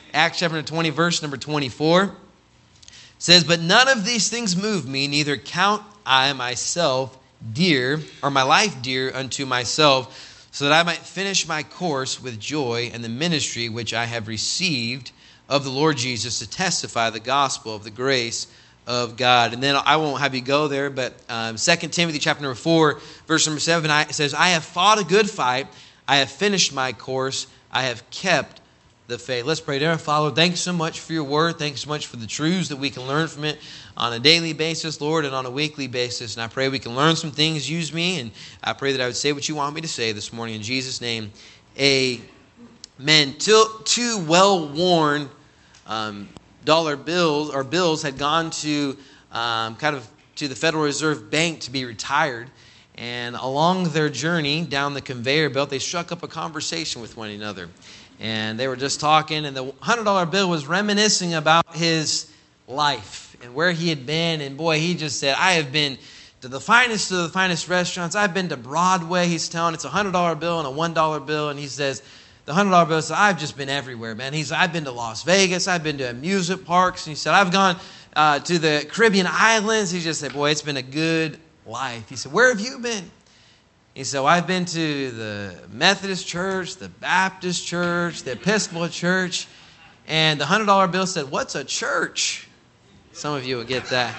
Acts chapter 20, verse number 24 says, "But none of these things move me, neither count I myself dear, or my life dear unto myself, so that I might finish my course with joy and the ministry which I have received of the Lord Jesus to testify the gospel of the grace of God." And then I won't have you go there, but 2 Timothy chapter number 4, verse number 7, it says, "I have fought a good fight, I have finished my course, I have kept the faith." Let's pray. Dear Father, thanks so much for your word. Thanks so much for the truths that we can learn from it on a daily basis, Lord, and on a weekly basis. And I pray we can learn some things. Use me, and I pray that I would say what you want me to say this morning. In Jesus' name, amen. Two well-worn dollar bills or bills had gone to to the Federal Reserve Bank to be retired. And along their journey down the conveyor belt, they struck up a conversation with one another. And they were just talking, and the $100 bill was reminiscing about his life and where he had been. And boy, he just said, "I have been to the finest of the finest restaurants. I've been to Broadway." He's telling it's a $100 bill and a $1 bill. And he says, the $100 bill says, "I've just been everywhere, man." He said, "I've been to Las Vegas. I've been to amusement parks." And he said, "I've gone to the Caribbean islands." He just said, "Boy, it's been a good life." He said, "Where have you been?" He said, "Well, I've been to the Methodist church, the Baptist church, the Episcopal church." And the $100 bill said, "What's a church?" Some of you will get that.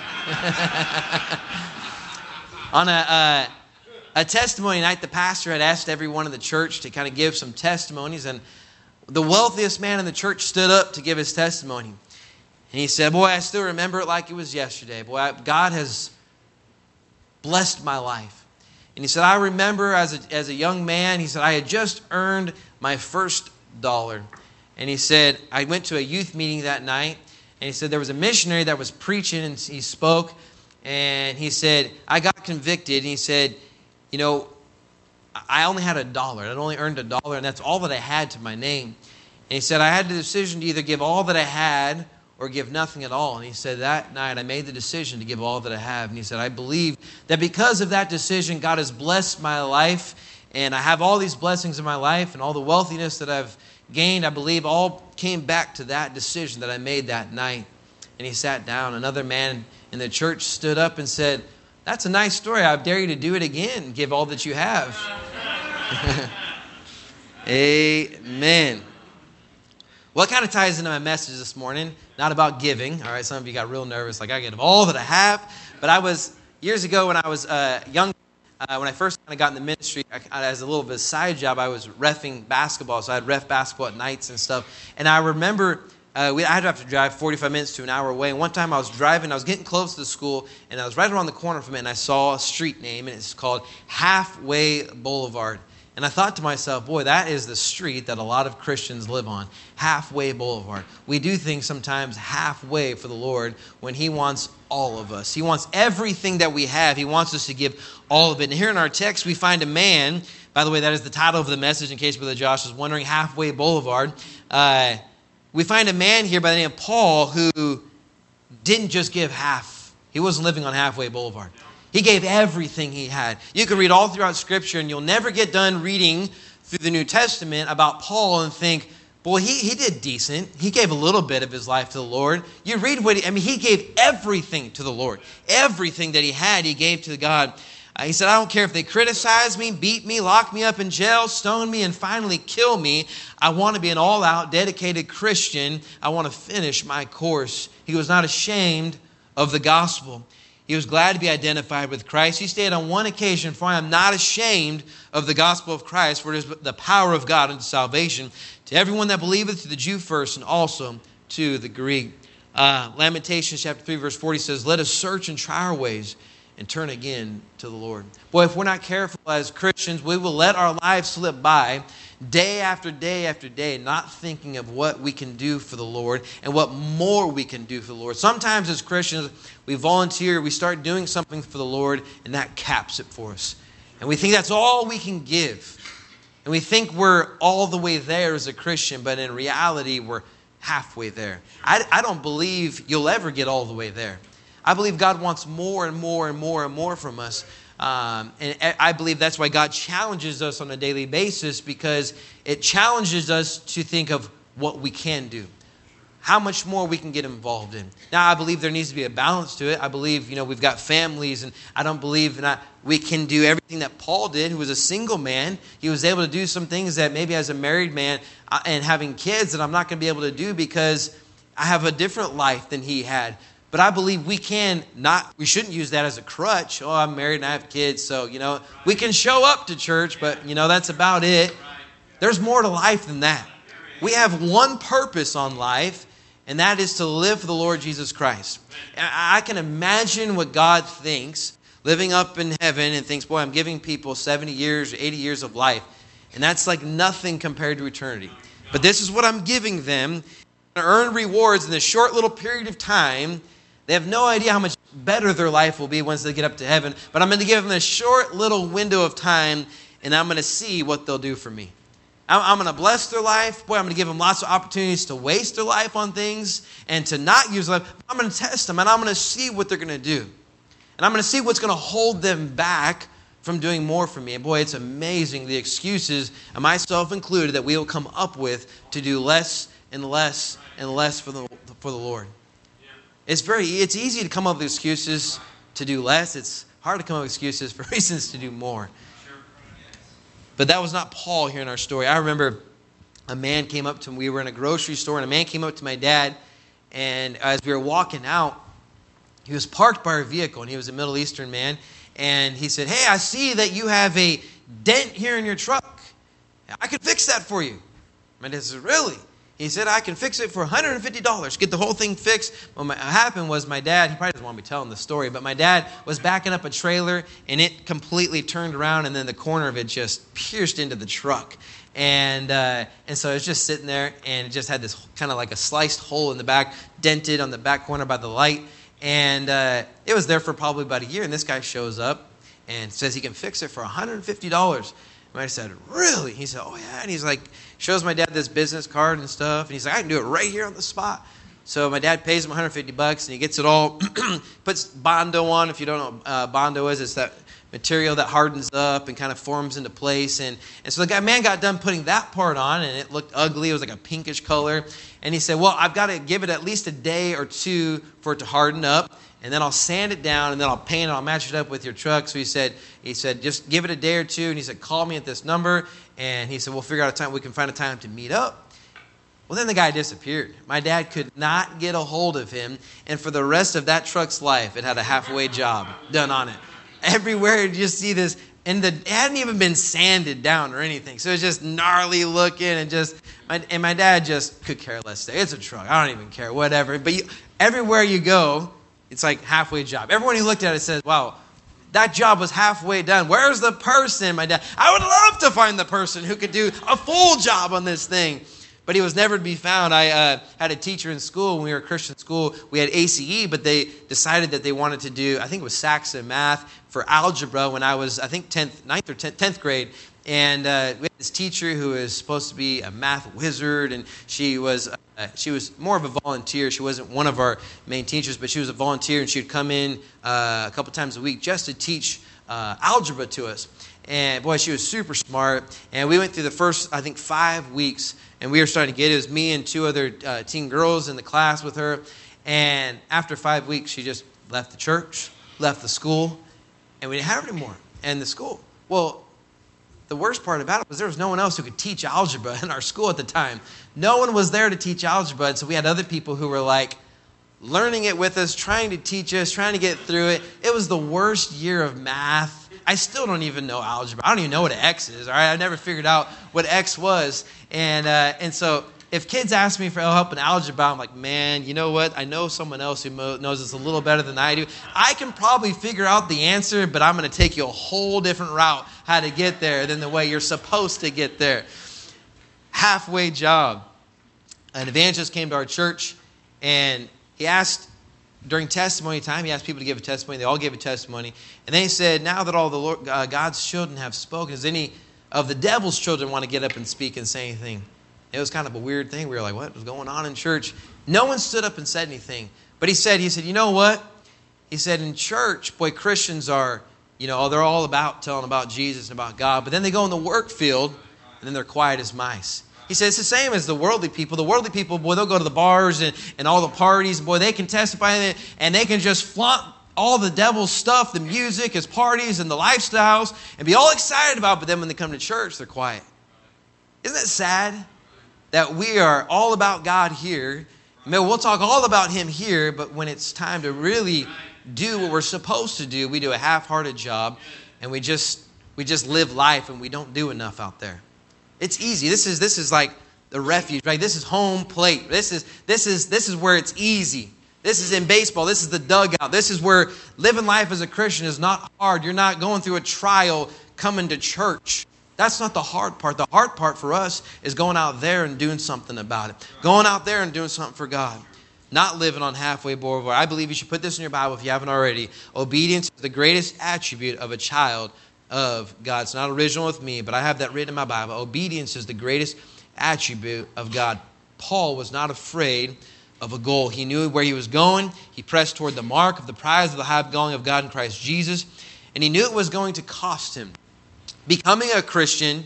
On a testimony night, the pastor had asked everyone in the church to kind of give some testimonies. And the wealthiest man in the church stood up to give his testimony. And he said, "Boy, I still remember it like it was yesterday. Boy, God has blessed my life." And he said, "I remember as a young man," he said, "I had just earned my first dollar." And he said, "I went to a youth meeting that night." And he said, there was a missionary that was preaching, and he spoke. And he said, "I got convicted." And he said, "You know, I only had $1. I'd only earned $1, and that's all that I had to my name." And he said, "I had the decision to either give all that I had or give nothing at all." And he said, "That night I made the decision to give all that I have." And he said, "I believe that because of that decision, God has blessed my life, and I have all these blessings in my life, and all the wealthiness that I've gained, I believe all came back to that decision that I made that night." And he sat down. Another man in the church stood up and said, "That's a nice story. I dare you to do it again. Give all that you have." Amen. Well, it kind of ties into my message this morning. Not about giving. All right, some of you got real nervous, like I give all that I have. But years ago when I was young, when I first kind of got in the ministry, as a little bit of a side job, I was reffing basketball. So I'd ref basketball at nights and stuff. And I remember I'd have to drive 45 minutes to an hour away. And one time I was driving, I was getting close to the school, and I was right around the corner from it, and I saw a street name, and it's called Halfway Boulevard. And I thought to myself, boy, that is the street that a lot of Christians live on, Halfway Boulevard. We do things sometimes halfway for the Lord when He wants all of us. He wants everything that we have. He wants us to give all of it. And here in our text, we find a man, by the way, that is the title of the message in case Brother Josh was wondering, Halfway Boulevard. We find a man here by the name of Paul who didn't just give half. He wasn't living on Halfway Boulevard. He gave everything he had. You can read all throughout Scripture, and you'll never get done reading through the New Testament about Paul and think, boy, he did decent. He gave a little bit of his life to the Lord. You read he gave everything to the Lord. Everything that he had, he gave to God. He said, I don't care if they criticize me, beat me, lock me up in jail, stone me, and finally kill me. I want to be an all-out, dedicated Christian. I want to finish my course. He was not ashamed of the gospel. He was glad to be identified with Christ. He stated on one occasion, for I am not ashamed of the gospel of Christ, for it is the power of God unto salvation to everyone that believeth, to the Jew first, and also to the Greek. Lamentations chapter 3, verse 40 says, let us search and try our ways and turn again to the Lord. Boy, if we're not careful as Christians, we will let our lives slip by day after day after day, not thinking of what we can do for the Lord and what more we can do for the Lord. Sometimes as Christians, we volunteer, we start doing something for the Lord, and that caps it for us. And we think that's all we can give. And we think we're all the way there as a Christian, but in reality, we're halfway there. I don't believe you'll ever get all the way there. I believe God wants more and more and more and more from us. And I believe that's why God challenges us on a daily basis, because it challenges us to think of what we can do, how much more we can get involved in. Now, I believe there needs to be a balance to it. I believe, we've got families, and I don't believe that we can do everything that Paul did, who was a single man. He was able to do some things that maybe as a married man and having kids that I'm not going to be able to do because I have a different life than he had. But I believe we shouldn't use that as a crutch. Oh, I'm married and I have kids, so, we can show up to church, but, that's about it. There's more to life than that. We have one purpose on life, and that is to live for the Lord Jesus Christ. I can imagine what God thinks, living up in heaven, and thinks, boy, I'm giving people 70 years, 80 years of life. And that's like nothing compared to eternity. But this is what I'm giving them. To earn rewards in this short little period of time. They have no idea how much better their life will be once they get up to heaven. But I'm going to give them a short little window of time, and I'm going to see what they'll do for me. I'm going to bless their life. Boy, I'm going to give them lots of opportunities to waste their life on things and to not use life. I'm going to test them, and I'm going to see what they're going to do. And I'm going to see what's going to hold them back from doing more for me. And boy, it's amazing the excuses, and myself included, that we will come up with to do less and less and less for the Lord. It's easy to come up with excuses to do less. It's hard to come up with excuses for reasons to do more. But that was not Paul here in our story. I remember a man came up to me. We were in a grocery store, and a man came up to my dad. And as we were walking out, he was parked by our vehicle, and he was a Middle Eastern man. And he said, hey, I see that you have a dent here in your truck. I can fix that for you. My dad said, really? He said, I can fix it for $150. Get the whole thing fixed. What happened was my dad, he probably doesn't want me telling the story, but my dad was backing up a trailer, and it completely turned around, and then the corner of it just pierced into the truck. And so it was just sitting there, and it just had this kind of like a sliced hole in the back, dented on the back corner by the light. And it was there for probably about a year, and this guy shows up and says he can fix it for $150. And I said, really? He said, oh, yeah. And he's like, shows my dad this business card and stuff. And he's like, I can do it right here on the spot. So my dad pays him $150, and he gets it all, puts Bondo on. If you don't know what Bondo is, it's that material that hardens up and kind of forms into place. And so the man got done putting that part on, and it looked ugly. It was like a pinkish color. And he said, well, I've got to give it at least a day or two for it to harden up. And then I'll sand it down, and then I'll paint it. I'll match it up with your truck. So he said, just give it a day or two. And he said, call me at this number. And he said, we'll figure out a time. We can find a time to meet up. Well, then the guy disappeared. My dad could not get a hold of him. And for the rest of that truck's life, it had a halfway job done on it. Everywhere you just see this. And it hadn't even been sanded down or anything. So it was just gnarly looking. And my dad just could care less. It's a truck. I don't even care. Whatever. But everywhere you go, it's like halfway job. Everyone who looked at it says, wow, that job was halfway done. Where's the person, my dad? I would love to find the person who could do a full job on this thing. But he was never to be found. I had a teacher in school. When we were a Christian school, we had ACE, but they decided that they wanted to do, I think it was Saxon math for algebra when I was, I think, 10th grade. And we had this teacher who was supposed to be a math wizard, and she was more of a volunteer. She wasn't one of our main teachers, but she was a volunteer, and she would come in a couple times a week just to teach algebra to us. And boy, she was super smart. And we went through the first, I think, 5 weeks, and we were starting to get it. It was me and 2 other teen girls in the class with her. And after 5 weeks, she just left the church, left the school, and we didn't have her anymore. And the school, well, the worst part about it was there was no one else who could teach algebra in our school at the time. No one was there to teach algebra, and so we had other people who were like learning it with us, trying to teach us, trying to get through it. It was the worst year of math. I still don't even know algebra. I don't even know what an X is, all right? I never figured out what X was. And so if kids ask me for help in algebra, I'm like, man, you know what? I know someone else who knows this a little better than I do. I can probably figure out the answer, but I'm going to take you a whole different route how to get there than the way you're supposed to get there. Halfway job. An evangelist came to our church, and he asked, during testimony time, he asked people to give a testimony. They all gave a testimony. And then he said, now that all the Lord, God's children have spoken, does any of the devil's children want to get up and speak and say anything? It was kind of a weird thing. We were like, what was going on in church? No one stood up and said anything. But he said, you know what? He said, in church, boy, Christians are, they're all about telling about Jesus and about God. But then they go in the work field, and then they're quiet as mice. He said it's the same as the worldly people. The worldly people, boy, they'll go to the bars and all the parties. Boy, they can testify and they can just flaunt all the devil's stuff, the music, his parties, and the lifestyles, and be all excited about it. But then when they come to church, they're quiet. Isn't that sad that we are all about God here? Maybe we'll talk all about Him here, but when it's time to really do what we're supposed to do, we do a half-hearted job, and we just live life, and we don't do enough out there. It's easy. This is like the refuge, right? This is home plate. This is where it's easy. This is in baseball. This is the dugout. This is where living life as a Christian is not hard. You're not going through a trial coming to church. That's not the hard part. The hard part for us is going out there and doing something about it. Going out there and doing something for God. Not living on halfway boulevard. I believe you should put this in your Bible if you haven't already. Obedience is the greatest attribute of a child of God. It's not original with me, but I have that written in my Bible. Obedience is the greatest attribute of God. Paul was not afraid of a goal. He knew where he was going. He pressed toward the mark of the prize of the high calling of God in Christ Jesus. And he knew it was going to cost him. Becoming a Christian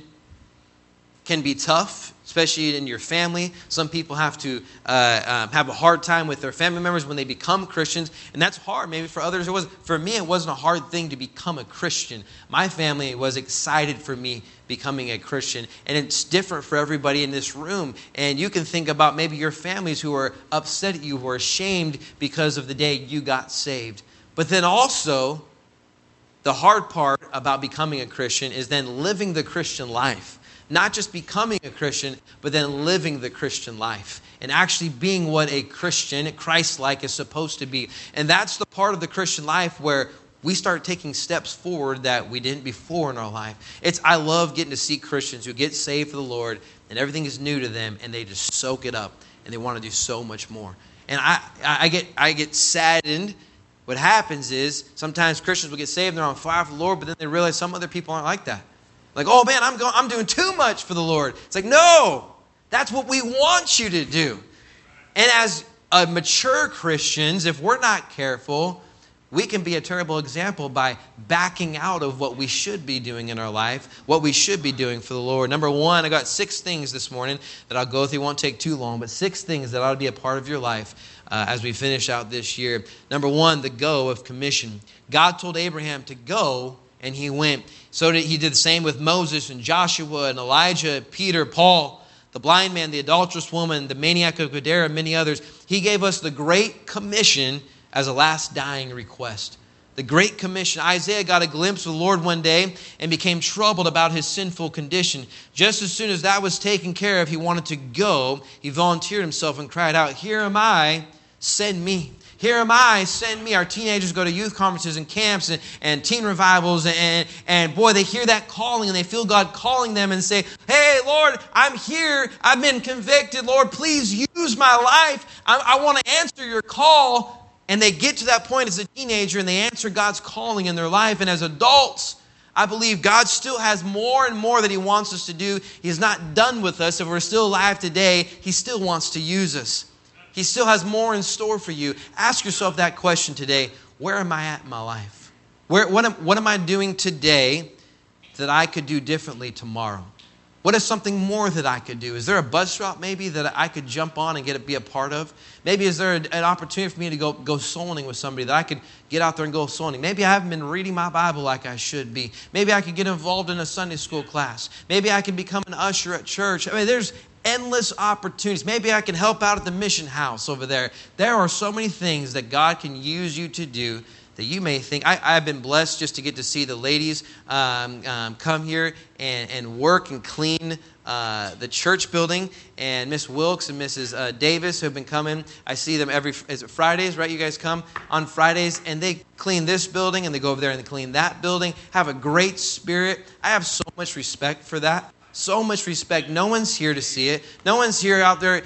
can be tough, especially in your family. Some people have to have a hard time with their family members when they become Christians, and that's hard. Maybe for others it was. For me, it wasn't a hard thing to become a Christian. My family was excited for me becoming a Christian, and it's different for everybody in this room. And you can think about maybe your families who are upset at you, who are ashamed because of the day you got saved. But then also, the hard part about becoming a Christian is then living the Christian life. Not just becoming a Christian, but then living the Christian life and actually being what a Christian, Christ-like, is supposed to be. And that's the part of the Christian life where we start taking steps forward that we didn't before in our life. I love getting to see Christians who get saved for the Lord and everything is new to them and they just soak it up and they want to do so much more. And I get saddened. What happens is sometimes Christians will get saved and they're on fire for the Lord, but then they realize some other people aren't like that. Like, oh man, I'm doing too much for the Lord. It's like, no, that's what we want you to do. And as mature Christians, if we're not careful, we can be a terrible example by backing out of what we should be doing in our life, what we should be doing for the Lord. Number one, I got 6 things this morning that I'll go through. It won't take too long, but 6 things that ought to be a part of your life as we finish out this year. Number one, the go of commission. God told Abraham to go, and he went. He did the same with Moses and Joshua and Elijah, Peter, Paul, the blind man, the adulterous woman, the maniac of Gadara, and many others. He gave us the Great Commission as a last dying request. The Great Commission. Isaiah got a glimpse of the Lord one day and became troubled about his sinful condition. Just as soon as that was taken care of, he wanted to go. He volunteered himself and cried out, "Here am I, send me." Here am I, send me. Our teenagers go to youth conferences and camps and teen revivals. And boy, they hear that calling and they feel God calling them and say, "Hey, Lord, I'm here. I've been convicted. Lord, please use my life. I want to answer your call." And they get to that point as a teenager and they answer God's calling in their life. And as adults, I believe God still has more and more that He wants us to do. He's not done with us. If we're still alive today, He still wants to use us. He still has more in store for you. Ask yourself that question today. Where am I at in my life? What am I doing today that I could do differently tomorrow? What is something more that I could do? Is there a bus route maybe that I could jump on and be a part of? Maybe is there an opportunity for me to go soul-winning with somebody that I could get out there and go soul-winning? Maybe I haven't been reading my Bible like I should be. Maybe I could get involved in a Sunday school class. Maybe I can become an usher at church. I mean, there's endless opportunities. Maybe I can help out at the mission house over there. There are so many things that God can use you to do that you may think. I've been blessed just to get to see the ladies come here and work and clean the church building. And Miss Wilkes and Mrs. Davis who have been coming. I see them is it Fridays, right? You guys come on Fridays and they clean this building and they go over there and they clean that building. Have a great spirit. I have so much respect for that. So much respect. No one's here to see it. No one's here out there,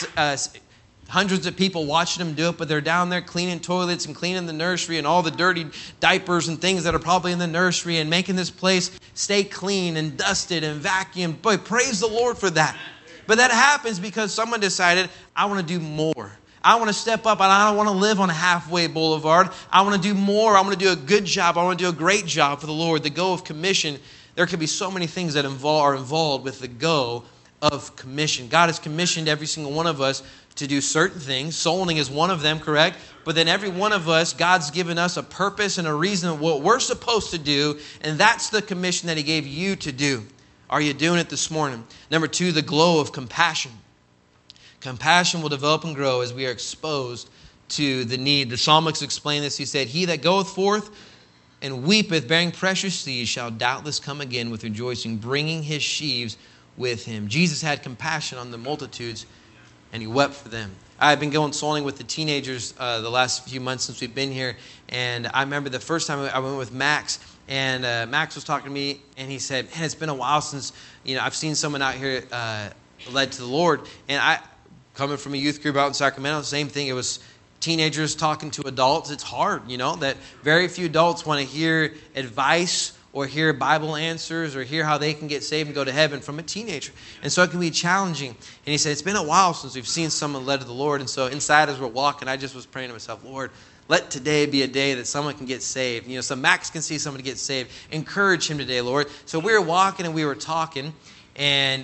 hundreds of people watching them do it, but they're down there cleaning toilets and cleaning the nursery and all the dirty diapers and things that are probably in the nursery and making this place stay clean and dusted and vacuumed. Boy, praise the Lord for that. But that happens because someone decided, I want to do more. I want to step up and I don't want to live on a halfway boulevard. I want to do more. I want to do a good job. I want to do a great job for the Lord. The go of commission. There could be so many things that are involved with the go of commission. God has commissioned every single one of us to do certain things. Soul winning is one of them, correct? But then every one of us, God's given us a purpose and a reason of what we're supposed to do, and that's the commission that He gave you to do. Are you doing it this morning? Number 2, the glow of compassion. Compassion will develop and grow as we are exposed to the need. The psalmist explained this. He said, "He that goeth forth and weepeth, bearing precious seed, shall doubtless come again with rejoicing, bringing his sheaves with him." Jesus had compassion on the multitudes, and He wept for them. I've been going soul winning with the teenagers the last few months since we've been here, and I remember the first time I went with Max, and Max was talking to me, and he said, "Man, it's been a while since I've seen someone out here led to the Lord." And I, coming from a youth group out in Sacramento, same thing. It was teenagers talking to adults. It's hard, that very few adults want to hear advice or hear Bible answers or hear how they can get saved and go to heaven from a teenager. And so it can be challenging. And he said, it's been a while since we've seen someone led to the Lord. And so inside as we're walking, I just was praying to myself, Lord, let today be a day that someone can get saved. So Max can see someone get saved. Encourage him today, Lord. So we were walking and we were talking, and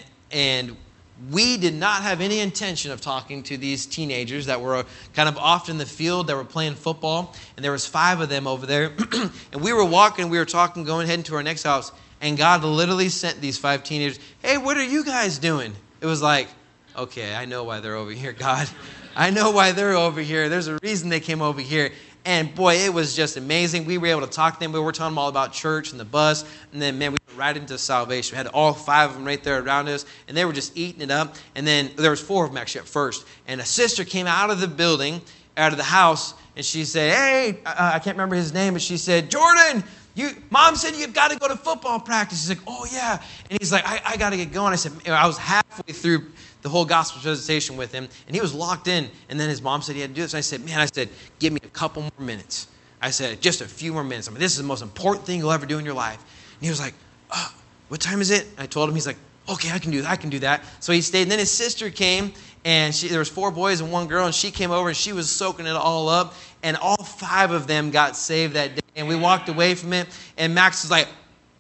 we did not have any intention of talking to these teenagers that were kind of off in the field, that were playing football. And there was 5 of them over there. And we were walking, we were talking, going, heading to our next house. And God literally sent these 5 teenagers, "Hey, what are you guys doing?" It was like, okay, I know why they're over here, God. I know why they're over here. There's a reason they came over here. And boy, it was just amazing. We were able to talk to them. We were telling them all about church and the bus. And then, man, we went right into salvation. We had all 5 of them right there around us. And they were just eating it up. And then there was 4 of them actually at first. And a sister came out of the building, out of the house. And she said, "Hey," I can't remember his name, but she said, "Jordan, Mom said you've got to go to football practice." He's like, "Oh, yeah." And he's like, I got to get going. I said, I was halfway through the whole gospel presentation with him, and he was locked in. And then his mom said he had to do this. And I said, give me a couple more minutes. I said, just a few more minutes. This is the most important thing you'll ever do in your life. And he was like, "What time is it?" I told him. He's like, "Okay, I can do that. So he stayed. And then his sister came, and there was 4 boys and 1 girl, and she came over, and she was soaking it all up. And all 5 of them got saved that day. And we walked away from it, and Max was like,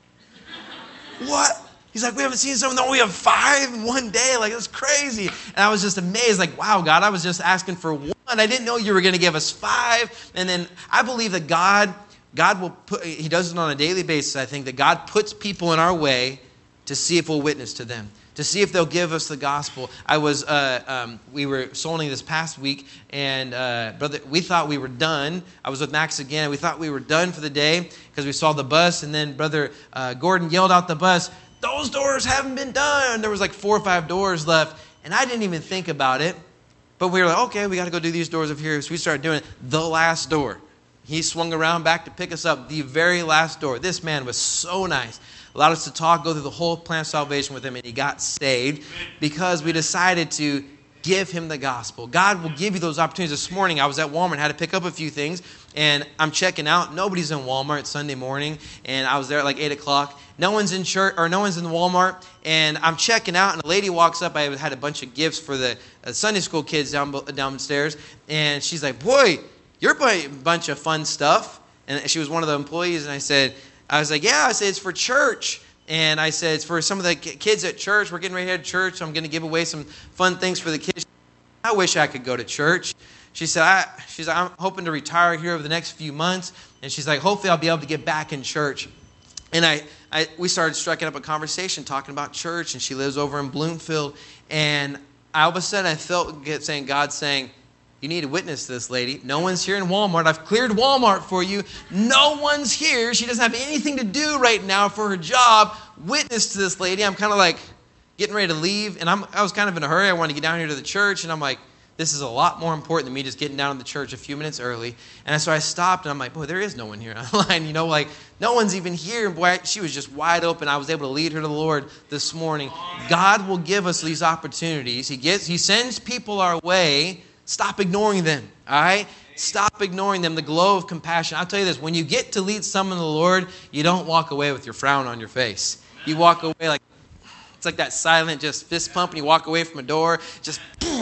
"What?" He's like, "We haven't seen someone. No, we have 5 in one day. Like, it's crazy." And I was just amazed. Like, wow, God, I was just asking for 1. I didn't know you were going to give us 5. And then I believe that God will put, He does it on a daily basis. I think that God puts people in our way to see if we'll witness to them, to see if they'll give us the gospel. We were soul winning this past week, and brother, we thought we were done. I was with Max again. We thought we were done for the day because we saw the bus, and then Brother Gordon yelled out the bus, "Those doors haven't been done." There was like 4 or 5 doors left, and I didn't even think about it. But we were like, okay, we got to go do these doors over here. So we started doing it. The last door. He swung around back to pick us up. The very last door. This man was so nice. Allowed us to talk, go through the whole plan of salvation with him, and he got saved because we decided to give him the gospel. God will give you those opportunities. This morning, I was at Walmart, had to pick up a few things, and I'm checking out. Nobody's in Walmart Sunday morning, and I was there at like 8 o'clock. No one's in church, or no one's in Walmart, and I'm checking out, and a lady walks up. I had a bunch of gifts for the Sunday school kids downstairs, and she's like, "Boy, you're buying a bunch of fun stuff." And she was one of the employees, and I was like, "Yeah," I said, "it's for church." And I said, "It's for some of the kids at church. We're getting ready to head to church, so I'm going to give away some fun things for the kids." "I wish I could go to church." She said, "I'm hoping to retire here over the next few months." And she's like, "Hopefully I'll be able to get back in church." And we started striking up a conversation talking about church, and she lives over in Bloomfield. And all of a sudden I felt God saying, "You need to witness to this lady. No one's here in Walmart. I've cleared Walmart for you. No one's here. She doesn't have anything to do right now for her job. Witness to this lady." I'm kind of like getting ready to leave, and I was kind of in a hurry. I wanted to get down here to the church, and I'm like, this is a lot more important than me just getting down to the church a few minutes early. And so I stopped, and I'm like, boy, there is no one here online. Like no one's even here. And boy, she was just wide open. I was able to lead her to the Lord this morning. God will give us these opportunities. He sends people our way. Stop ignoring them, all right? Stop ignoring them. The glow of compassion. I'll tell you this. When you get to lead someone to the Lord, you don't walk away with your frown on your face. You walk away like, it's like that silent just fist pump, and you walk away from a door, just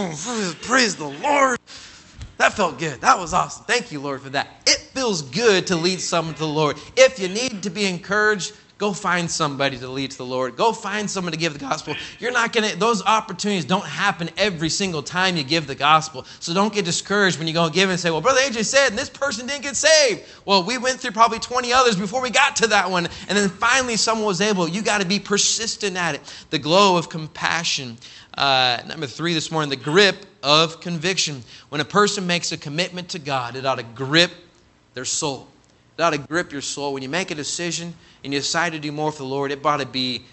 praise the Lord. That felt good. That was awesome. Thank you, Lord, for that. It feels good to lead someone to the Lord. If you need to be encouraged, Go find somebody to lead to the Lord. Go find someone to give the gospel. Those opportunities don't happen every single time you give the gospel. So don't get discouraged when you go and give and say, well, Brother AJ said, and this person didn't get saved. Well, we went through probably 20 others before we got to that one. And then finally someone was able. You got to be persistent at it. The glow of compassion. Number 3 this morning, the grip of conviction. When a person makes a commitment to God, it ought to grip their soul. It ought to grip your soul. When you make a decision and you decide to do more for the Lord, you ought to be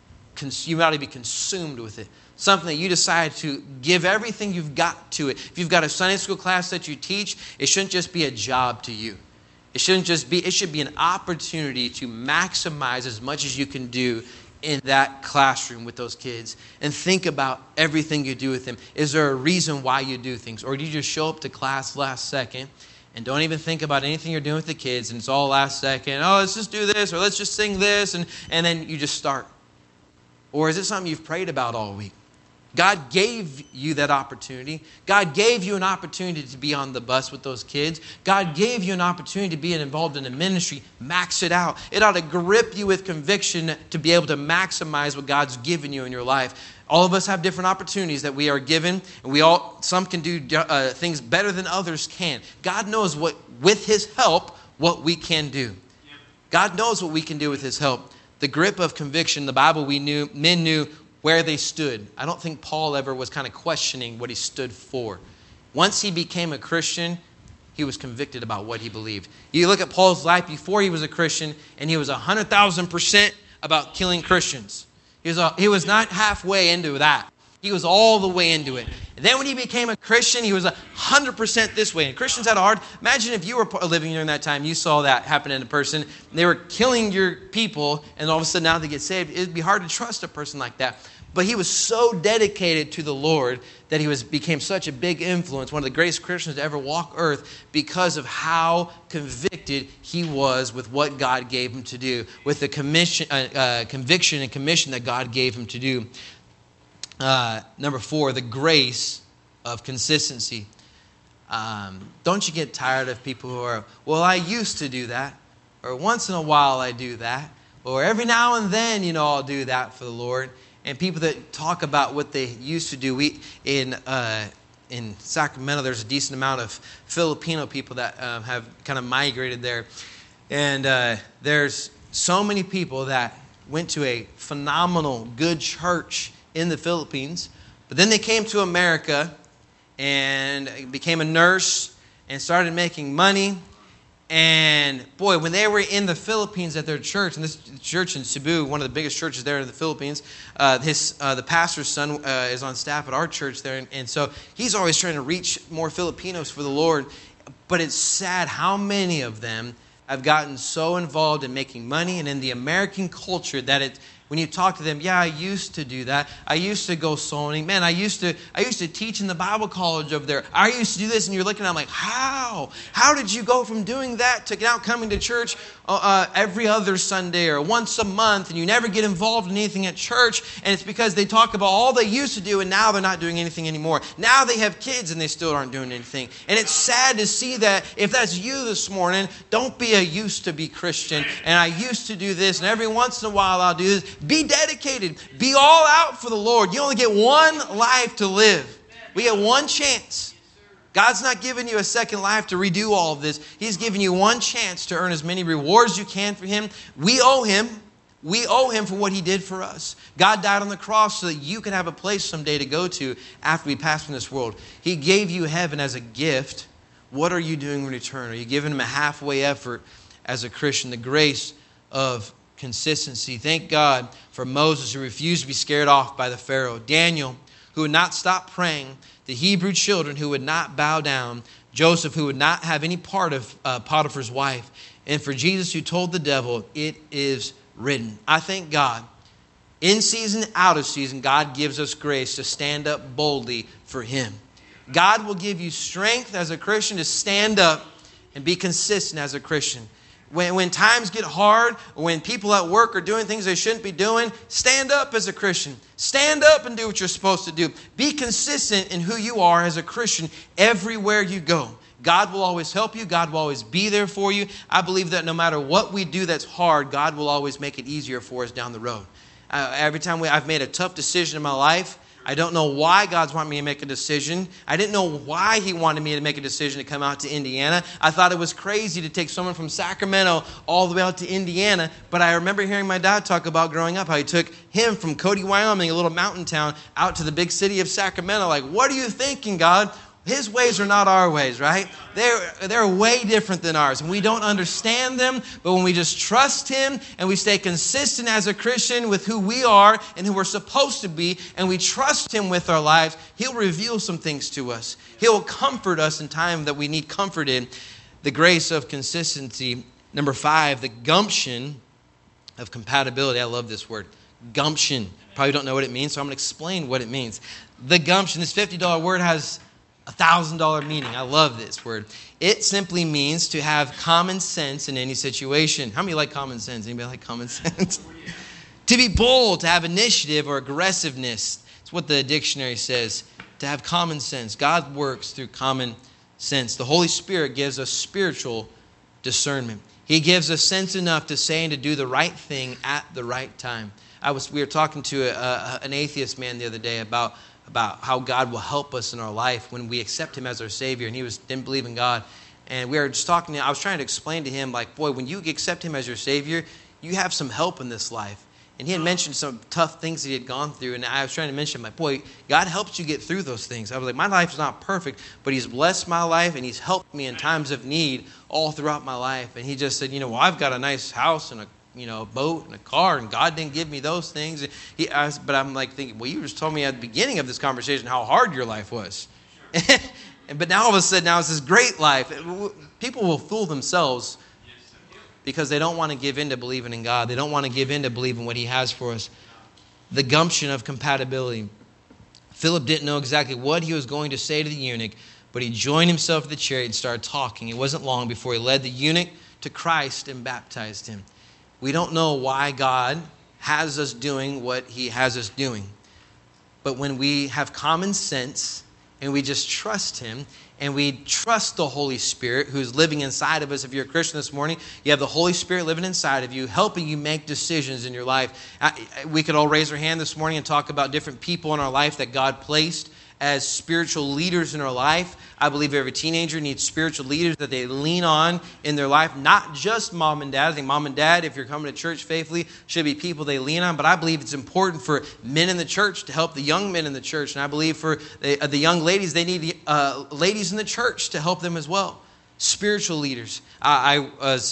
consumed with it. Something that you decide to give everything you've got to it. If you've got a Sunday school class that you teach, it shouldn't just be a job to you. It should be an opportunity to maximize as much as you can do in that classroom with those kids, and think about everything you do with them. Is there a reason why you do things? Or do you just show up to class last second and don't even think about anything you're doing with the kids, and it's all last second? Oh, let's just do this, or let's just sing this, and then you just start. Or is it something you've prayed about all week? God gave you that opportunity. God gave you an opportunity to be on the bus with those kids. God gave you an opportunity to be involved in a ministry. Max it out. It ought to grip you with conviction to be able to maximize what God's given you in your life. All of us have different opportunities that we are given, and some can do things better than others can. God knows with His help, what we can do. God knows what we can do with His help. The grip of conviction, the Bible men knew where they stood. I don't think Paul ever was kind of questioning what he stood for. Once he became a Christian, he was convicted about what he believed. You look at Paul's life before he was a Christian, and he was 100,000% about killing Christians. He was not halfway into that. He was all the way into it. And then when he became a Christian, he was 100% this way. And Christians had a hard... Imagine if you were living during that time, you saw that happen in a person. They were killing your people, and all of a sudden now they get saved. It'd be hard to trust a person like that. But he was so dedicated to the Lord that he became such a big influence, one of the greatest Christians to ever walk earth, because of how convicted he was with what God gave him to do, with the conviction and commission that God gave him to do. Number 4, the grace of consistency. Don't you get tired of people who are, well, I used to do that, or once in a while I do that, or every now and then, I'll do that for the Lord. And people that talk about what they used to do. In Sacramento, there's a decent amount of Filipino people that have kind of migrated there. And there's so many people that went to a phenomenal, good church in the Philippines. But then they came to America and became a nurse and started making money. And boy, when they were in the Philippines at their church, and this church in Cebu, one of the biggest churches there in the Philippines, the pastor's son is on staff at our church there, and so he's always trying to reach more Filipinos for the Lord. But it's sad how many of them have gotten so involved in making money and in the American culture that when you talk to them, yeah, I used to do that. I used to go sewing. Man, I used to teach in the Bible college over there. I used to do this. And you're looking at them like, how? How did you go from doing that to now coming to church every other Sunday or once a month, and you never get involved in anything at church? And it's because they talk about all they used to do, and now they're not doing anything anymore. Now they have kids, and they still aren't doing anything. And it's sad to see that. If that's you this morning, don't be a used to be Christian, and I used to do this, and every once in a while I'll do this. Be dedicated. Be all out for the Lord. You only get one life to live. We get one chance. God's not giving you a second life to redo all of this. He's giving you one chance to earn as many rewards you can for Him. We owe Him. We owe Him for what He did for us. God died on the cross so that you can have a place someday to go to after we pass from this world. He gave you heaven as a gift. What are you doing in return? Are you giving Him a halfway effort as a Christian? The grace of consistency. Thank God for Moses, who refused to be scared off by the Pharaoh. Daniel, who would not stop praying. The Hebrew children, who would not bow down. Joseph, who would not have any part of Potiphar's wife. And for Jesus, who told the devil, it is written. I thank God. In season, out of season, God gives us grace to stand up boldly for Him. God will give you strength as a Christian to stand up and be consistent as a Christian. When times get hard, when people at work are doing things they shouldn't be doing, stand up as a Christian. Stand up and do what you're supposed to do. Be consistent in who you are as a Christian everywhere you go. God will always help you. God will always be there for you. I believe that no matter what we do that's hard, God will always make it easier for us down the road. Every time I've made a tough decision in my life, I don't know why God's wanting me to make a decision. I didn't know why He wanted me to make a decision to come out to Indiana. I thought it was crazy to take someone from Sacramento all the way out to Indiana. But I remember hearing my dad talk about growing up, how he took him from Cody, Wyoming, a little mountain town, out to the big city of Sacramento. Like, what are you thinking, God? His ways are not our ways, right? They're way different than ours. And we don't understand them, but when we just trust Him and we stay consistent as a Christian with who we are and who we're supposed to be, and we trust Him with our lives, He'll reveal some things to us. He'll comfort us in time that we need comfort in. The grace of consistency. Number 5, the gumption of compatibility. I love this word. Gumption. Probably don't know what it means, so I'm going to explain what it means. The gumption, this $50 word has $1,000 meaning. I love this word. It simply means to have common sense in any situation. How many like common sense? Anybody like common sense? To be bold, to have initiative or aggressiveness. It's what the dictionary says. To have common sense. God works through common sense. The Holy Spirit gives us spiritual discernment. He gives us sense enough to say and to do the right thing at the right time. We were talking to an atheist man the other day about how God will help us in our life when we accept Him as our Savior. And he didn't believe in God. And we were just talking, I was trying to explain to him, like, boy, when you accept Him as your Savior, you have some help in this life. And he had mentioned some tough things that he had gone through. And I was trying to mention, like, boy, God helps you get through those things. I was like, my life's not perfect, but He's blessed my life and He's helped me in times of need all throughout my life. And he just said, well, I've got a nice house and a boat and a car, and God didn't give me those things. But I'm like thinking, well, you just told me at the beginning of this conversation how hard your life was. But now all of a sudden, now it's this great life. People will fool themselves because they don't want to give in to believing in God. They don't want to give in to believing what He has for us. The gumption of compatibility. Philip didn't know exactly what he was going to say to the eunuch, but he joined himself to the chariot and started talking. It wasn't long before he led the eunuch to Christ and baptized him. We don't know why God has us doing what He has us doing. But when we have common sense and we just trust Him and we trust the Holy Spirit who's living inside of us. If you're a Christian this morning, you have the Holy Spirit living inside of you, helping you make decisions in your life. We could all raise our hand this morning and talk about different people in our life that God placed as spiritual leaders in our life. I believe every teenager needs spiritual leaders that they lean on in their life, not just mom and dad. I think mom and dad, if you're coming to church faithfully, should be people they lean on. But I believe it's important for men in the church to help the young men in the church. And I believe for the young ladies, they need ladies in the church to help them as well. Spiritual leaders. I was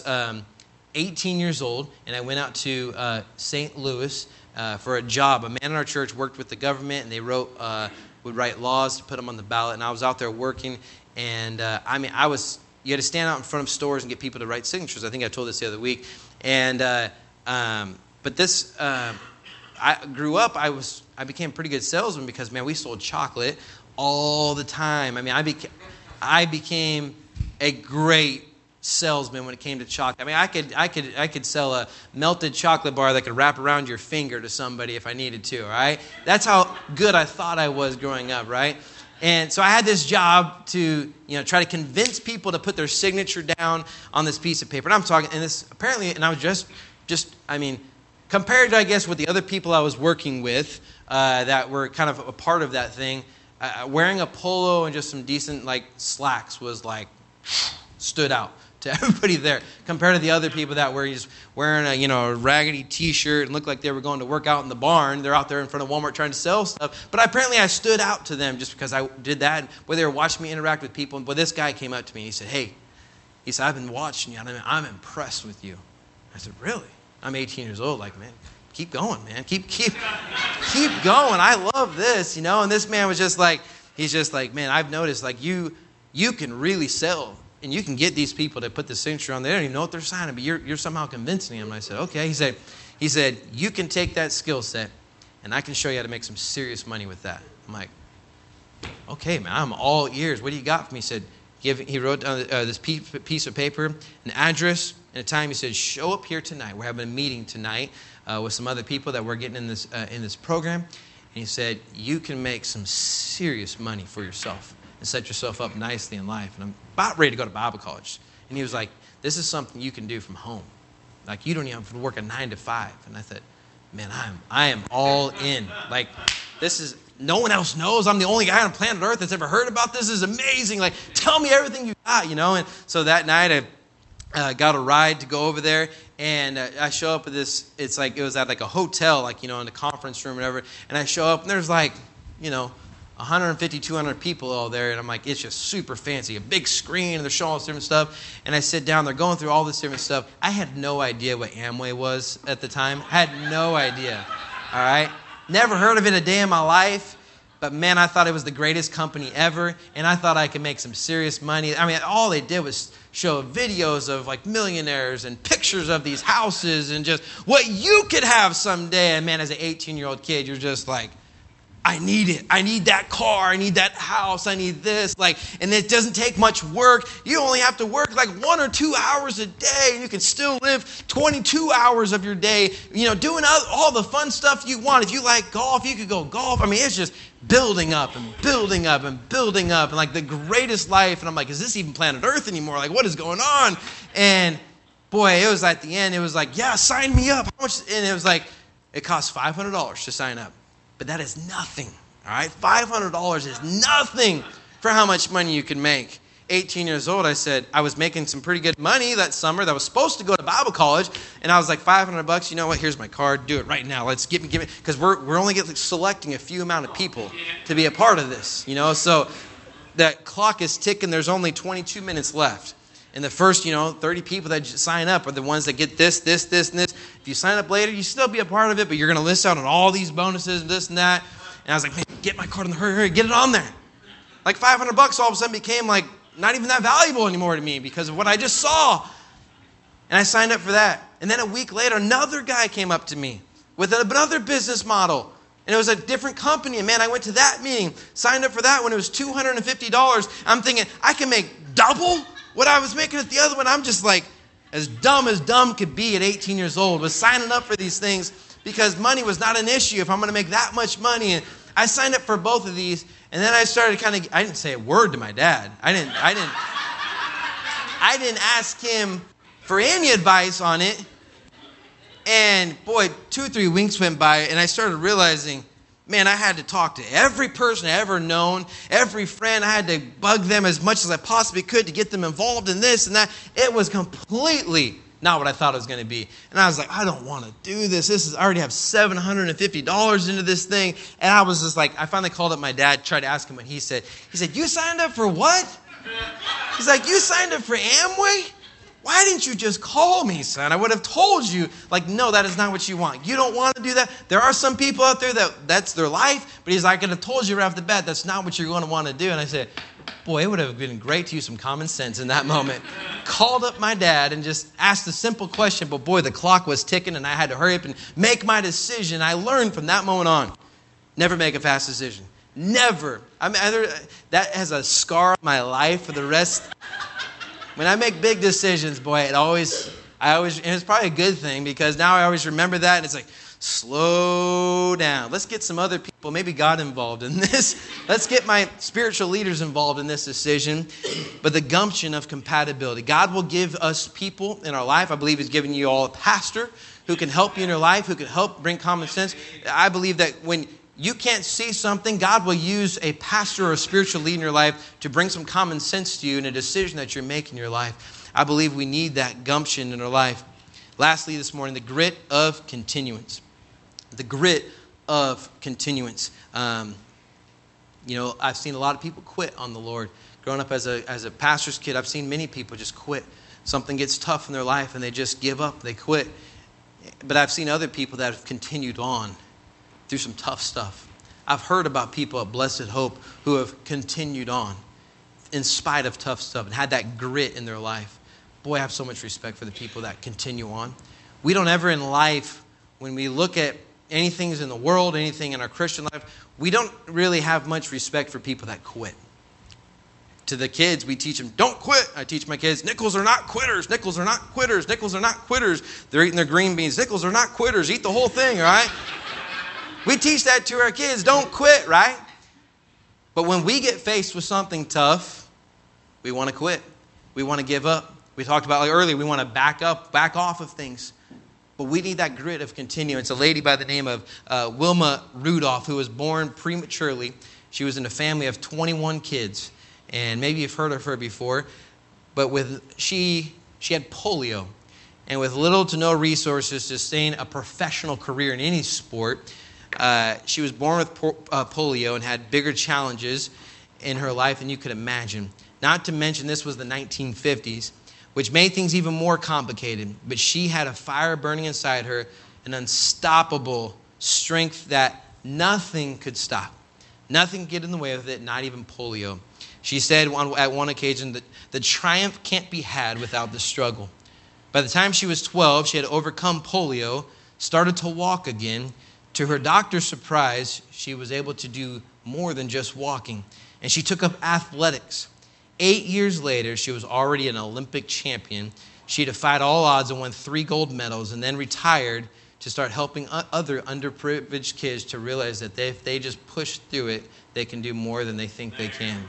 18 years old, and I went out to St. Louis for a job. A man in our church worked with the government, and they would write laws to put them on the ballot. And I was out there working, and you had to stand out in front of stores and get people to write signatures. I think I told this the other week. And but this, I grew up. I became a pretty good salesman because, man, we sold chocolate all the time. I mean, I became a great salesman when it came to chocolate. I mean, I could sell a melted chocolate bar that could wrap around your finger to somebody if I needed to, right? That's how good I thought I was growing up, right? And so I had this job to, try to convince people to put their signature down on this piece of paper. And I'm talking, and this apparently, and I was just compared to, I guess, with the other people I was working with that were kind of a part of that thing, wearing a polo and just some decent slacks was stood out to everybody there compared to the other people that were just wearing a raggedy t-shirt and looked like they were going to work out in the barn. They're out there in front of Walmart trying to sell stuff. But apparently I stood out to them just because I did that. Where they were watching me interact with people. But this guy came up to me and he said, "Hey," he said, "I've been watching you. I'm impressed with you." I said, "Really?" I'm 18 years old. Man, keep going, man. Keep going. I love this, And this man was just he's just man, I've noticed you can really sell. And you can get these people to put the signature on there. They don't even know what they're signing, but you're somehow convincing them. And I said, okay. He said, you can take that skill set, and I can show you how to make some serious money with that. I'm like, okay, man, I'm all ears. What do you got for me? He said, he wrote down this piece of paper, an address, in a time he said, show up here tonight. We're having a meeting tonight with some other people that we're getting in this program. And he said, you can make some serious money for yourself and set yourself up nicely in life. And I'm about ready to go to Bible college. And he was like, this is something you can do from home. Like, you don't even have to work a 9 to 5. And I thought, man, I am all in. Like, this is, no one else knows. I'm the only guy on planet Earth that's ever heard about this. This is amazing. Like, tell me everything you got, And so that night I got a ride to go over there, and I show up at this, it was at like a hotel, in a conference room or whatever, and I show up, and there's 150, 200 people all there, and I'm like, it's just super fancy, a big screen, and they're showing all this different stuff, and I sit down, they're going through all this different stuff. I had no idea what Amway was at the time. I had no idea, all right? Never heard of it a day in my life, but man, I thought it was the greatest company ever, and I thought I could make some serious money. I mean, all they did was show videos of millionaires and pictures of these houses and just what you could have someday. And man, as an 18-year-old kid, you're just like, I need it. I need that car. I need that house. I need this. And it doesn't take much work. You only have to work 1 or 2 hours a day, and you can still live 22 hours of your day, doing all the fun stuff you want. If you like golf, you could go golf. I mean, it's just building up and building up and building up, and the greatest life. And I'm like, is this even planet Earth anymore? What is going on? And boy, it was at the end, it was yeah, sign me up. How much? And it was it cost $500 to sign up. But that is nothing, all right? $500 is nothing for how much money you can make. 18 years old, I said, I was making some pretty good money that summer that was supposed to go to Bible college, and I was like, $500, you know what, here's my card, do it right now. Let's give me, because we're only selecting a few amount of people to be a part of this, So that clock is ticking, there's only 22 minutes left. And the first, 30 people that sign up are the ones that get this, this, this, and this. If you sign up later, you still be a part of it, but you're going to list out on all these bonuses and this and that. And I was like, man, get my card in the hurry, get it on there. $500 all of a sudden became not even that valuable anymore to me because of what I just saw. And I signed up for that. And then a week later, another guy came up to me with another business model. And it was a different company. And man, I went to that meeting, signed up for that when it was $250. I'm thinking, I can make double what I was making at the other one. I'm just as dumb could be at 18 years old, was signing up for these things because money was not an issue if I'm going to make that much money. And I signed up for both of these, and then I started I didn't say a word to my dad. I didn't ask him for any advice on it. And boy, 2 or 3 weeks went by, and I started realizing, man, I had to talk to every person I ever known, every friend. I had to bug them as much as I possibly could to get them involved in this and that. It was completely not what I thought it was going to be. And I was like, I don't want to do this. I already have $750 into this thing. And I was just I finally called up my dad, tried to ask him what he said. He said, you signed up for what? He's like, you signed up for Amway? Why didn't you just call me, son? I would have told you, no, that is not what you want. You don't want to do that. There are some people out there that's their life, but he's like, I could have told you right off the bat, that's not what you're going to want to do. And I said, boy, it would have been great to use some common sense in that moment. Called up my dad and just asked a simple question, but boy, the clock was ticking and I had to hurry up and make my decision. I learned from that moment on, never make a fast decision. Never. I mean, that has a scar on my life for the rest. When I make big decisions, boy, and it's probably a good thing because now I always remember that, and it's slow down. Let's get some other people, maybe God involved in this. Let's get my spiritual leaders involved in this decision. But the gumption of compatibility. God will give us people in our life. I believe He's given you all a pastor who can help you in your life, who can help bring common sense. I believe that when you can't see something, God will use a pastor or a spiritual leader in your life to bring some common sense to you in a decision that you're making in your life. I believe we need that gumption in our life. Lastly this morning, the grit of continuance. The grit of continuance. I've seen a lot of people quit on the Lord. Growing up as a pastor's kid, I've seen many people just quit. Something gets tough in their life and they just give up, they quit. But I've seen other people that have continued on through some tough stuff. I've heard about people at Blessed Hope who have continued on in spite of tough stuff and had that grit in their life. Boy, I have so much respect for the people that continue on. We don't ever in life, when we look at anything in the world, anything in our Christian life, we don't really have much respect for people that quit. to the kids, we teach them, don't quit. I teach my kids, nickels are not quitters. Nickels are not quitters. Nickels are not quitters. They're eating their green beans. Nickels are not quitters. Eat the whole thing, right? We teach that to our kids. Don't quit, right? But when we get faced with something tough, we want to quit. We want to give up. We talked about earlier, we want to back off of things. But we need that grit of continuance. A lady by the name of Wilma Rudolph, who was born prematurely. She was in a family of 21 kids. And maybe you've heard of her before, but she had polio. And with little to no resources to sustain a professional career in any sport, she was born with polio and had bigger challenges in her life than you could imagine. Not to mention this was the 1950s, which made things even more complicated. But she had a fire burning inside her, an unstoppable strength that nothing could stop. Nothing could get in the way of it, not even polio. She said at one occasion that the triumph can't be had without the struggle. By the time she was 12, she had overcome polio, started to walk again. To her doctor's surprise, she was able to do more than just walking. And she took up athletics. 8 years later, she was already an Olympic champion. She defied all odds and won 3 gold medals, and then retired to start helping other underprivileged kids to realize that if they just push through it, they can do more than they think they can.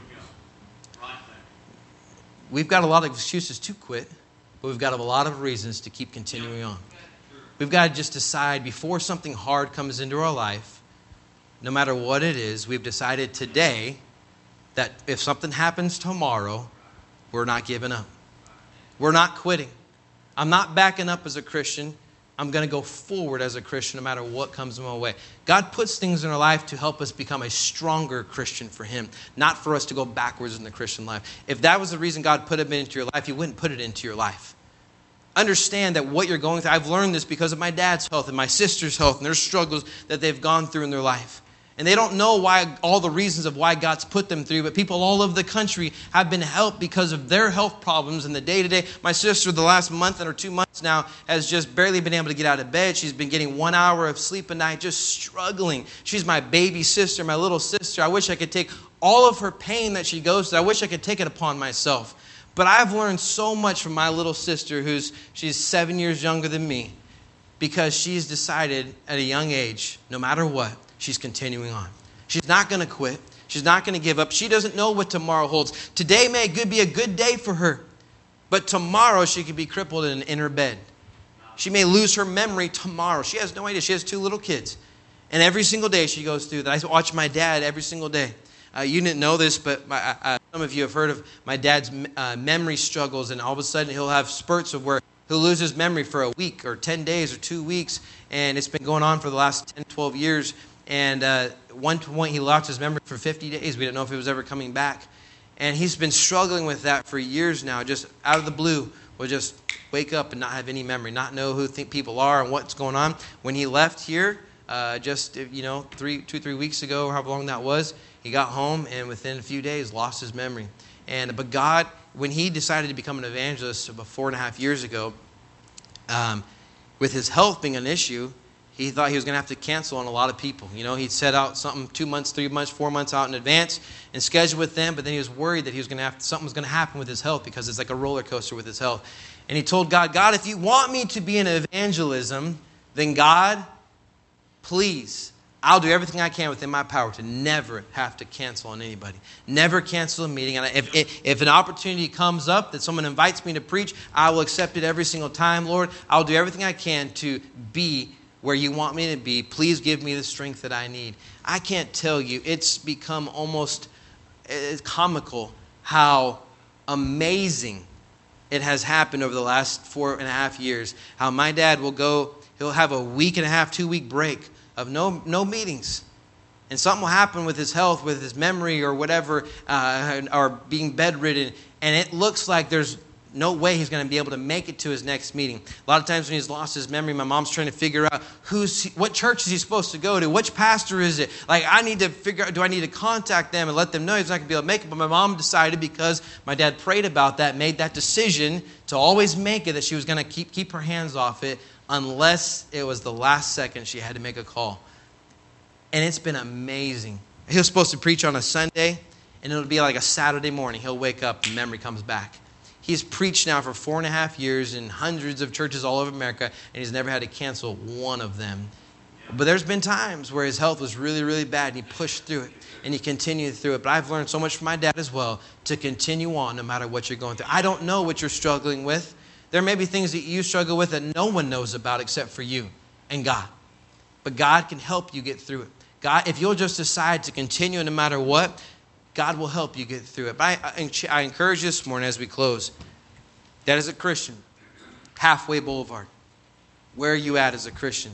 We've got a lot of excuses to quit, but we've got a lot of reasons to keep continuing on. We've got to just decide before something hard comes into our life, no matter what it is, we've decided today that if something happens tomorrow, we're not giving up. We're not quitting. I'm not backing up as a Christian. I'm going to go forward as a Christian no matter what comes my way. God puts things in our life to help us become a stronger Christian for Him, not for us to go backwards in the Christian life. If that was the reason God put it into your life, He wouldn't put it into your life. Understand that what you're going through, I've learned this because of my dad's health and my sister's health and their struggles that they've gone through in their life. And they don't know why, all the reasons of why God's put them through, but people all over the country have been helped because of their health problems in the day-to-day. My sister, the last month or 2 months now, has just barely been able to get out of bed. She's been getting 1 hour of sleep a night, just struggling. She's my baby sister, my little sister. I wish I could take all of her pain that she goes through. I wish I could take it upon myself. But I've learned so much from my little sister, she's 7 years younger than me, because she's decided at a young age, no matter what, she's continuing on. She's not going to quit. She's not going to give up. She doesn't know what tomorrow holds. Today may be a good day for her, but tomorrow she could be crippled in her bed. She may lose her memory tomorrow. She has no idea. She has 2 little kids. And every single day she goes through that. I watch my dad every single day. You didn't know this, but some of you have heard of my dad's memory struggles, and all of a sudden he'll have spurts of where he'll lose his memory for a week or 10 days or 2 weeks, and it's been going on for the last 10, 12 years. And one point he lost his memory for 50 days. We didn't know if it was ever coming back. And he's been struggling with that for years now, just out of the blue. Will just wake up and not have any memory, not know who people are and what's going on. When he left here, 2-3 weeks ago, or however long that was, he got home and within a few days lost his memory. But God, when he decided to become an evangelist about 4.5 years ago, with his health being an issue, he thought he was going to have to cancel on a lot of people. You know, he'd set out something 2 months, 3 months, 4 months out in advance and schedule with them, but then he was worried that something was going to happen with his health, because it's like a roller coaster with his health. And he told God, God, if you want me to be in evangelism, then God, please, I'll do everything I can within my power to never have to cancel on anybody. Never cancel a meeting. And if an opportunity comes up that someone invites me to preach, I will accept it every single time. Lord, I'll do everything I can to be where you want me to be. Please give me the strength that I need. I can't tell you, it's become almost comical how amazing it has happened over the last 4.5 years. How my dad he'll have a week and a half, 2-week break of no meetings. And something will happen with his health, with his memory or whatever, or being bedridden. And it looks like there's no way he's going to be able to make it to his next meeting. A lot of times when he's lost his memory, my mom's trying to figure out what church is he supposed to go to? Which pastor is it? Like, I need to figure out, do I need to contact them and let them know he's not going to be able to make it? But my mom decided, because my dad prayed about that, made that decision to always make it, that she was going to keep her hands off it unless it was the last second she had to make a call. And it's been amazing. He was supposed to preach on a Sunday, And it'll be like a Saturday morning. He'll wake up and memory comes back. He's preached now for 4.5 years in hundreds of churches all over America, and he's never had to cancel one of them. But there's been times where his health was really, really bad, and he pushed through it, and he continued through it. But I've learned so much from my dad as well to continue on no matter what you're going through. I don't know what you're struggling with. There may be things that you struggle with that no one knows about except for you and God. But God can help you get through it. God, if you'll just decide to continue no matter what, God will help you get through it. But I encourage you this morning as we close, that as a Christian, Halfway Boulevard, where are you at as a Christian?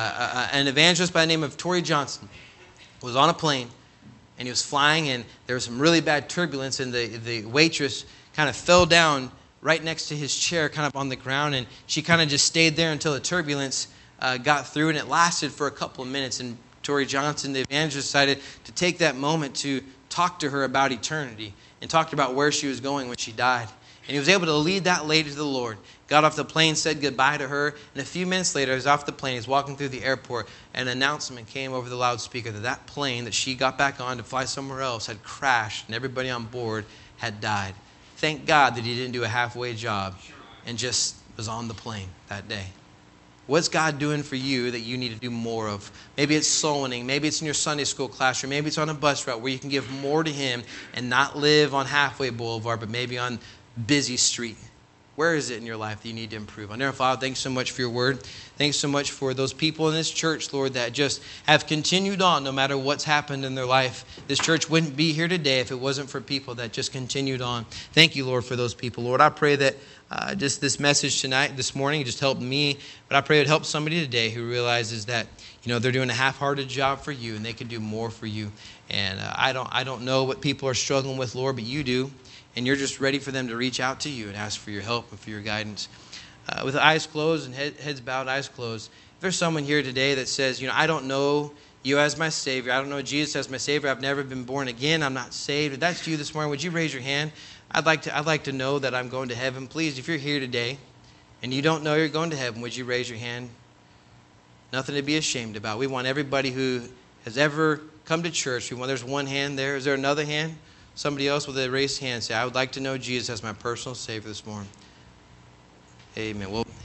An evangelist by the name of Tori Johnson was on a plane, and he was flying, and there was some really bad turbulence, and the waitress kind of fell down right next to his chair, kind of on the ground, and she kind of just stayed there until the turbulence got through, and it lasted for a couple of minutes, and Tori Johnson, the evangelist, decided to take that moment to talk to her about eternity and talked about where she was going when she died. And he was able to lead that lady to the Lord. Got off the plane, said goodbye to her, and a few minutes later, he was off the plane, he was walking through the airport, and an announcement came over the loudspeaker that that plane that she got back on to fly somewhere else had crashed, and everybody on board had died. Thank God that he didn't do a halfway job and just was on the plane that day. What's God doing for you that you need to do more of? Maybe it's soul winning. Maybe it's in your Sunday school classroom. Maybe it's on a bus route where you can give more to Him and not live on Halfway Boulevard, but maybe on busy street. Where is it in your life that you need to improve on? Dear Father, thanks so much for your word. Thanks so much for those people in this church, Lord, that just have continued on no matter what's happened in their life. This church wouldn't be here today if it wasn't for people that just continued on. Thank you, Lord, for those people. Lord, I pray that just this message this morning just helped me, but I pray it would help somebody today who realizes that, they're doing a half-hearted job for you and they can do more for you. And I don't know what people are struggling with, Lord, but you do. And you're just ready for them to reach out to you and ask for your help and for your guidance. With eyes closed and heads bowed, eyes closed, if there's someone here today that says, I don't know you as my Savior. I don't know Jesus as my Savior. I've never been born again. I'm not saved. If that's you this morning, would you raise your hand? I'd like to know that I'm going to heaven. Please, if you're here today and you don't know you're going to heaven, would you raise your hand? Nothing to be ashamed about. We want everybody who has ever come to church. There's one hand there. Is there another hand? Somebody else with a raised hand say, I would like to know Jesus as my personal Savior this morning. Amen. Well,